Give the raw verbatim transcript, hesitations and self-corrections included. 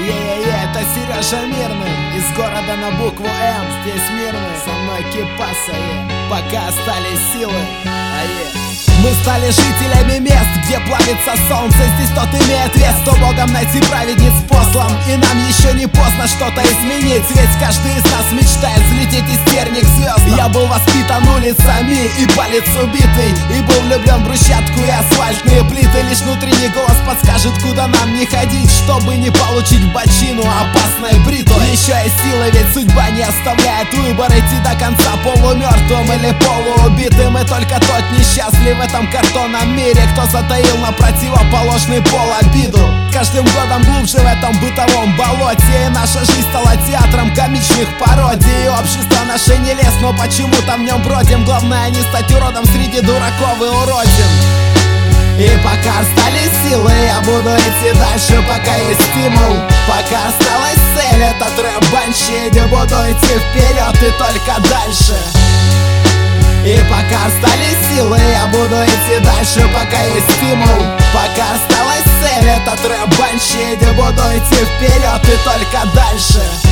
Е-е-е, это Сережа Мирный из города на букву М. Здесь мирный, со мной Кипаса, е. Пока остались силы, а е. Мы стали жителями мест, где плавится солнце. Здесь тот имеет вес, кто Богом найти праведниц послан. И нам еще не поздно что-то изменить, ведь каждый из нас мечтает взлететь из терник звезд. Я был воспитан улицами и палец убитый, и был влюблен в брусчатку и асфальтные плиты. Лишь внутренний голос подскажет, куда нам не ходить, чтобы не получить бочину опасной бритой. Еще и силы, ведь судьба не оставляет выбор, идти до конца полумертвым или полуубитым. И только тот несчастлив в этом картонном мире, кто затаил на противоположный пол обиду. Каждым годом глубже в этом бытовом болоте, и наша жизнь стала театром комичных пародий. Общество наше не лез, но почему-то в нем бродим. Главное не стать уродом среди дураков и уродин. И пока остались силы, я буду идти дальше, пока есть стимул. Пока осталась цель, этот рэп банщиди, буду идти вперед и только дальше. И пока остались силы, я буду идти дальше, пока есть стимул. Пока осталась цель, этот рэп банщиди, буду идти вперед и только дальше.